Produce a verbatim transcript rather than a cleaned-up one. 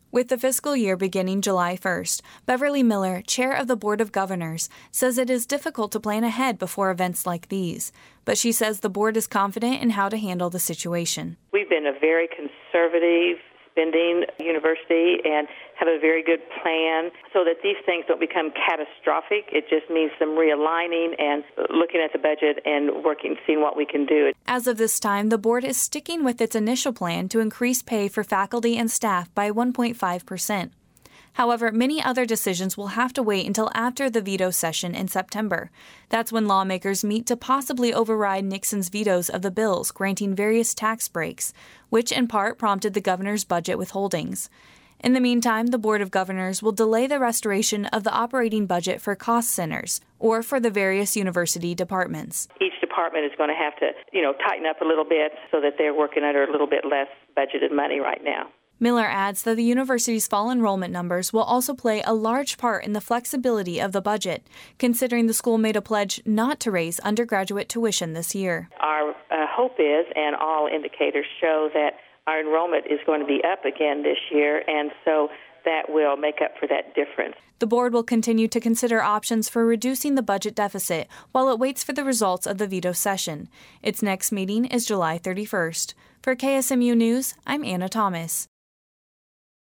With the fiscal year beginning July first, Beverly Miller, chair of the Board of Governors, says it is difficult to plan ahead before events like these. But she says the board is confident in how to handle the situation. We've been a very conservative spending university and have a very good plan so that these things don't become catastrophic. It just means some realigning and looking at the budget and working, seeing what we can do. As of this time, the board is sticking with its initial plan to increase pay for faculty and staff by one point five percent. However, many other decisions will have to wait until after the veto session in September. That's when lawmakers meet to possibly override Nixon's vetoes of the bills granting various tax breaks, which in part prompted the governor's budget withholdings. In the meantime, the Board of Governors will delay the restoration of the operating budget for cost centers or for the various university departments. Each department is going to have to, you know, tighten up a little bit so that they're working under a little bit less budgeted money right now. Miller adds that the university's fall enrollment numbers will also play a large part in the flexibility of the budget, considering the school made a pledge not to raise undergraduate tuition this year. Our uh, hope is, and all indicators show, that our enrollment is going to be up again this year, and so that will make up for that difference. The board will continue to consider options for reducing the budget deficit while it waits for the results of the veto session. Its next meeting is July thirty-first. For K S M U News, I'm Anna Thomas.